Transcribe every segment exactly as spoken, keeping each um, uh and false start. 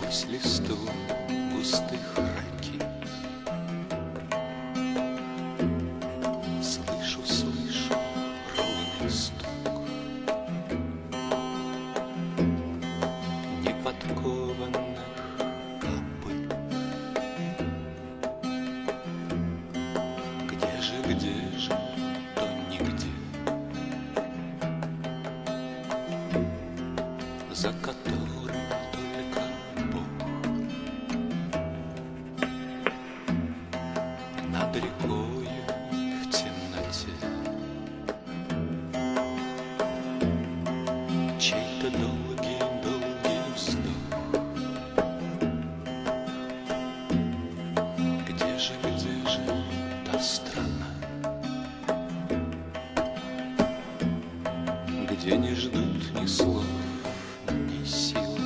сквозь листву густых ракит. Слышу, слышу ровный стук неподкованных копыт. Где же, где же, то нигде, за которым только Бог. Над рекою в темноте чей-то долгий-долгий вздох. Где же, где же та страна, где не ждут ни слов, ни сил,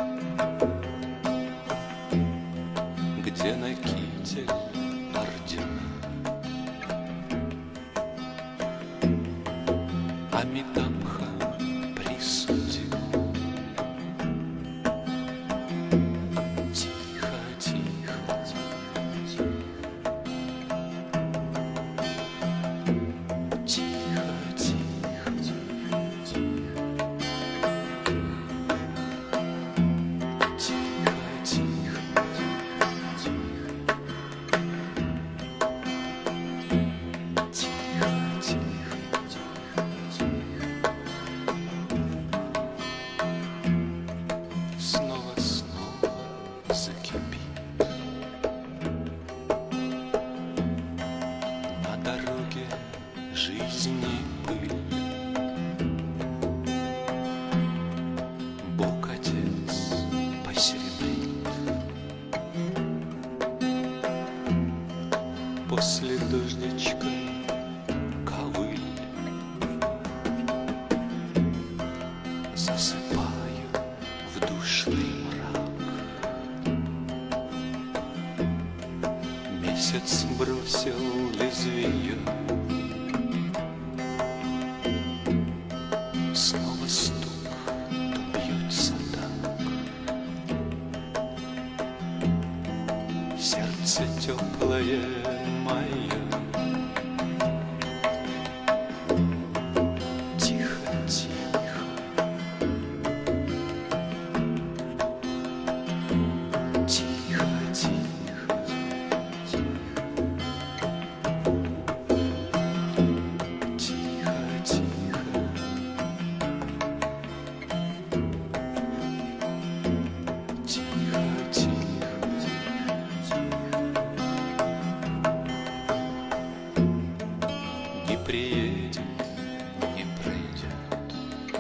где на китель ордена, Амитабха присудил. Тихо, тихо, тихо, тихо, тихо, тихо, снова-снова закипит на дороге жизни пыль. Бог Отец посеребрит после дождичка ковыль. Засыпаю в душный мрак. Месяц бросил лезвие, снова стук, то бьется так. Сердце теплое мое, тихо, тихо, тихо, тихо, тихо, тихо, тихо, тихо. Не приедет, не пройдет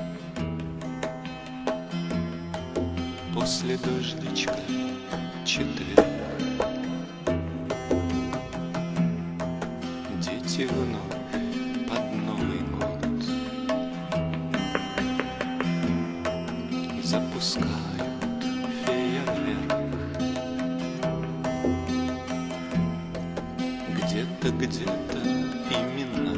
после дождичка четверг. Дети вновь под Новый год запускают фейерверк. Где-то, где-то именно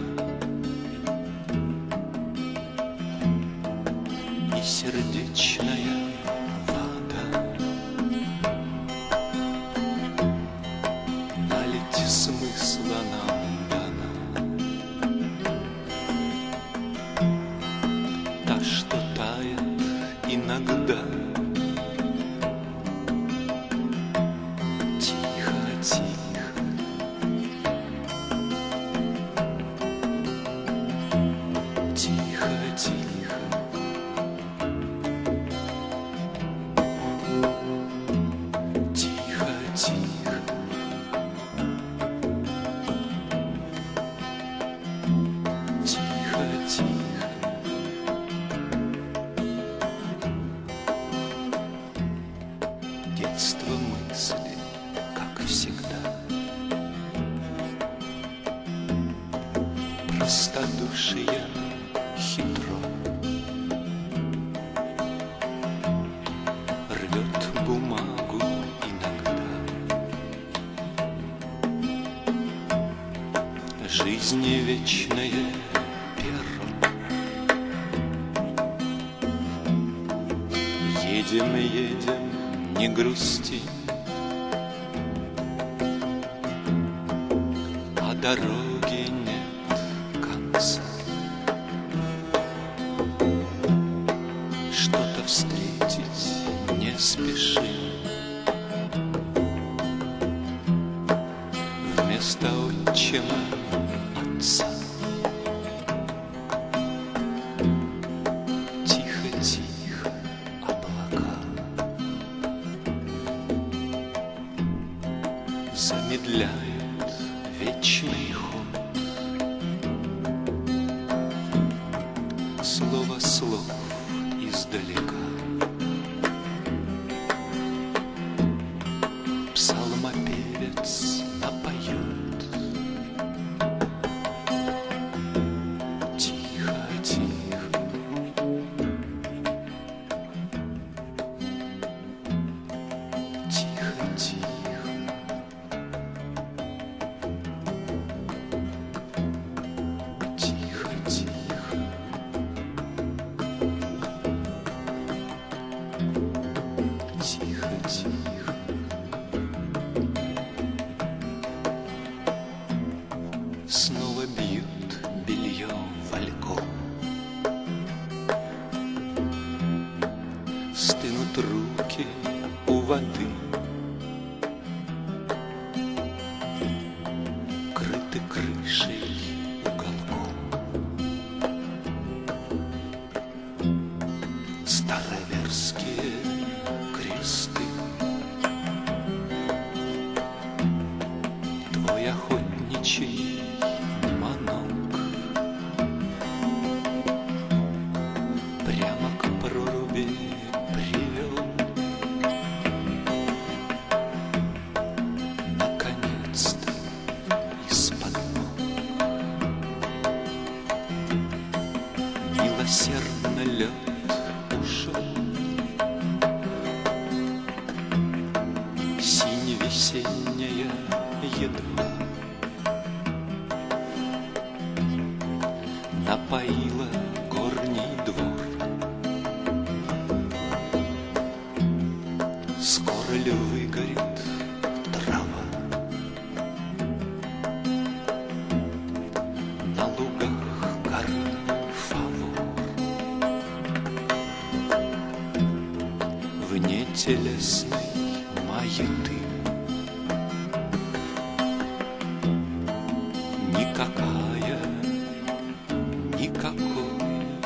и сердечная вода. Налить смысла нам дана, та, что тает иногда. Тихо, тихо, тихо, тихо, тихо, тихо, тихо, тихо. Детство мысли, как всегда, простодушие хитро рвет бумагу иногда. Жизни вечное перо, едем, едем не грусти, а дороги нет конца. Что-то встретить не спеши, вместо отчима отца. Тихо-тихо облака замедляют вечный ход. Слово слов издалека, псалмопевец напоет. Тихо-тихо, тихо-тихо, тихо-тихо, тихо-тихо. Снова бьют белье вальком, стынут руки у воды, крыты крышей уголком. Староверские кресты, твой охотничий манок прямо к проруби привел. Наконец-то из-под ног милосердно лед ушел. Синь весенняя едва напоила горний двор. Скоро ли выгорит трава на лугах горы Фавор? Вне телесной маяты никакая, никакой,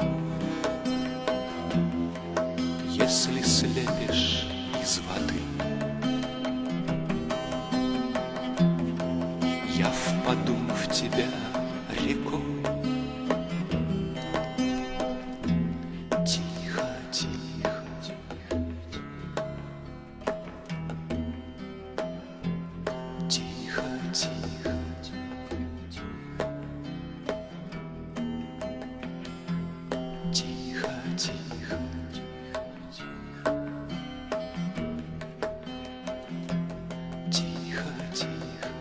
если слепишь из воды, я впаду в тебя рекой. Тихо, тихо, тихо, тихо, тихо, тихо, тихо, тихо.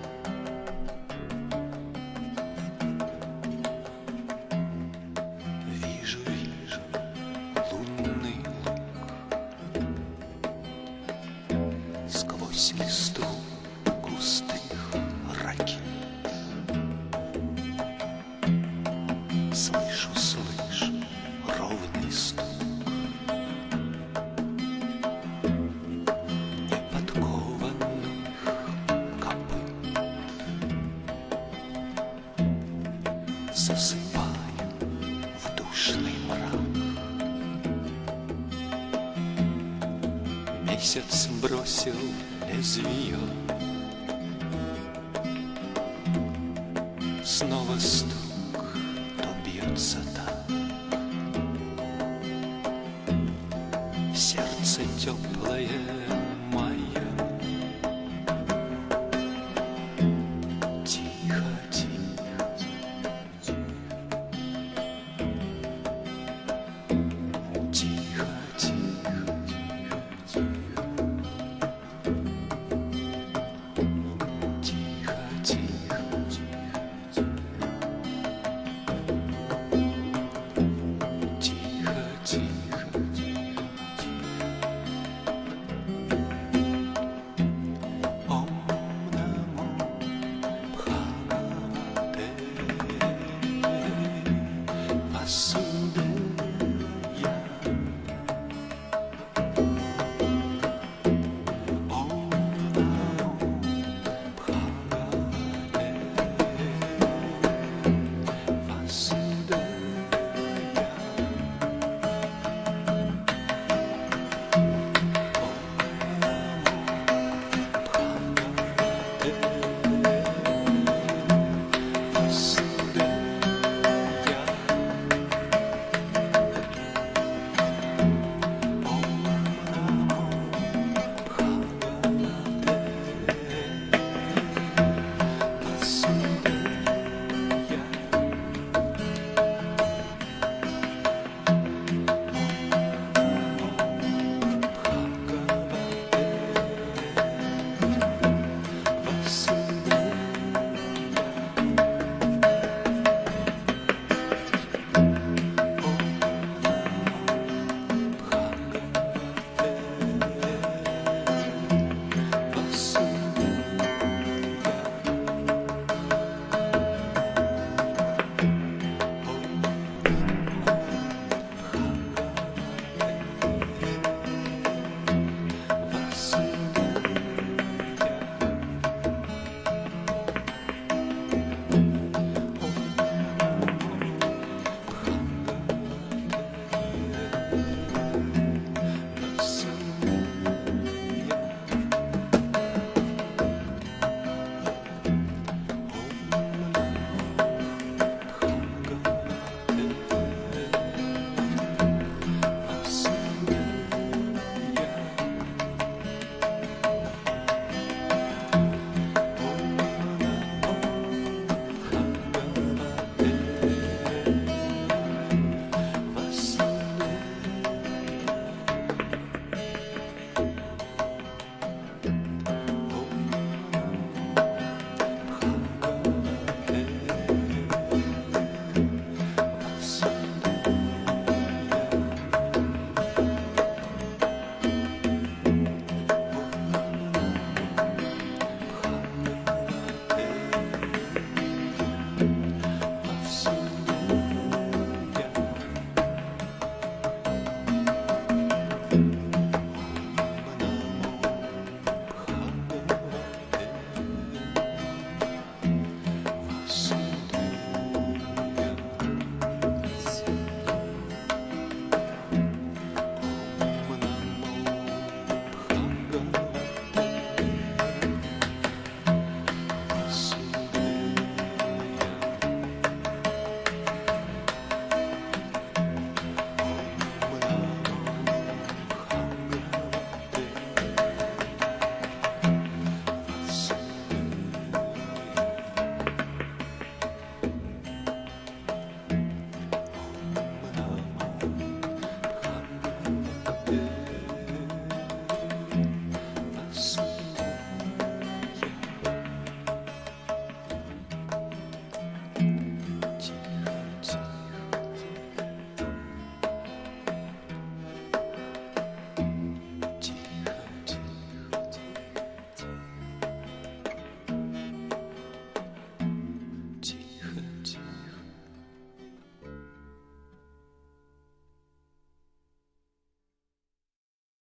Вижу, вижу лунный луг сквозь листву густых ракит. Слышу, слышу ровный стук неподкованных копыт. Засыпаю в душный мрак. Месяц бросил лезвие, снова стук, то бьется так. Сердце теплое